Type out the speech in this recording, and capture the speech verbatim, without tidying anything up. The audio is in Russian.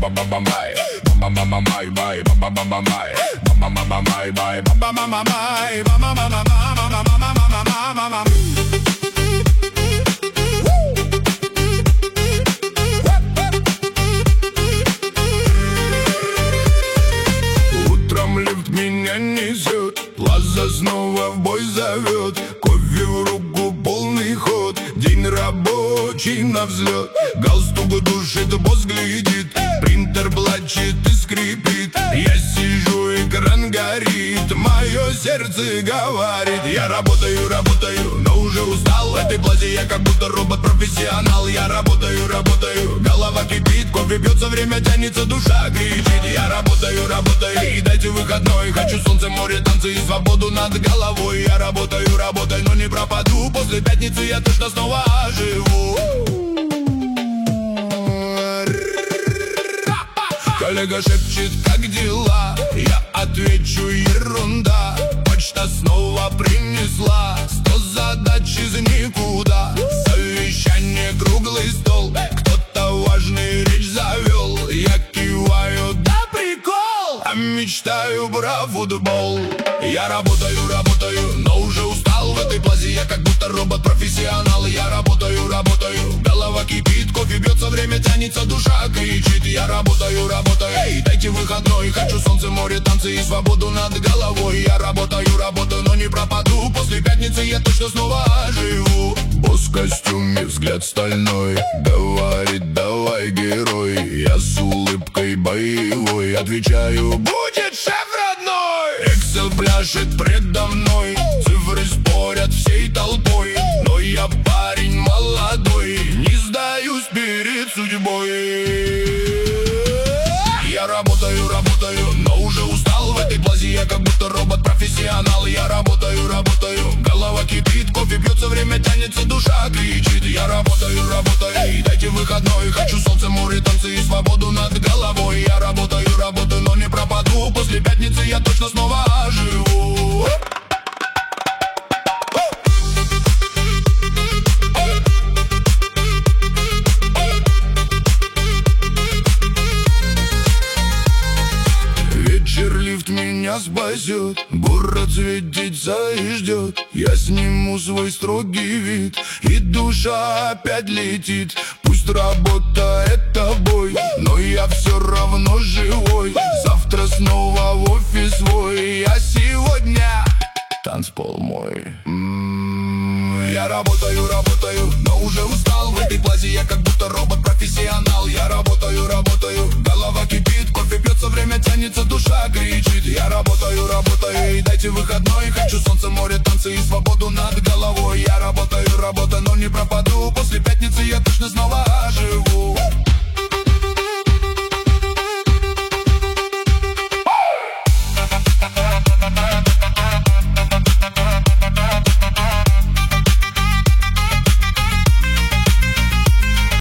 бам-бам-бам-бай, бам-бам-бам-бай, бам-бам-бам-бай, бам-бам-бам-бай, бам-бам-бам-бай, бам-бам-бам-бам-бам-бам-бам-бам-бам-бам. Утром лифт меня несет, Плаза снова в бой зовет. Кофе в руку, полный ход, день рабочий на взлет. Галстук душит, босс глядит, принтер плачет и скрипит. Я сижу, экран горит, мое сердце говорит: я работаю, работаю, но уже устал. В этой плазе я как будто робот-профессионал. Я работаю, работаю, голова кипит, кофе пьется, время тянется, душа кричит. Я работаю, работаю, и дайте выходной. Хочу солнце, море, танцы и свободу над головой. Я работаю, работаю, но не пропаду. После пятницы я точно снова оживу. Коллега шепчет, как дела? Я отвечу: ерунда. Почта снова принесла сто задач из никуда. Совещание, круглый стол, кто-то важный речь завел. Я киваю: да прикол, а мечтаю про футбол. Я работаю, работаю, но уже устал. В этой плазе я как будто робот-профессионал. Я работаю, работаю, голова кипит, кофе бьется, время тянется, душа кричит. Я работаю, работаю, эй, дайте выходной. Хочу солнце, море, танцы и свободу над головой. Я работаю, работаю, но не пропаду. После пятницы я точно снова оживу. Босс в костюме, взгляд стальной, говорит: давай, герой. Я с улыбкой боевой отвечаю: будет шеф родной. Excel пляшет предо мной, цифры спорят всей толпой, но я парень молодой, не сдаюсь перед судьбой. Я работаю, работаю, но уже устал. В этой плазе я как будто робот-профессионал. Я работаю, работаю, голова кипит, кофе пьется, время тянется, душа кричит. Я работаю, работаю, и дайте выходной. Хочу солнце, море, танцы и свободу над головой. Я работаю, работаю, но не пропаду. После пятницы я точно снова оживу. Вечер, лифт меня спасет, город светится и ждет. Я сниму свой строгий вид, и душа опять летит. Пусть работа — это бой, но я все равно живой. Завтра снова в офис свой, а сегодня танцпол мой. М-м-м, я работаю, работаю, но уже устал. В этой плазе я как будто робот-профессионал. Я работаю, работаю, голова кипит, кофе пьется, время тянется, душа кричит. Я работаю, работаю, и дайте выходной. Хочу солнце, море, танцы и свободу над головой. Я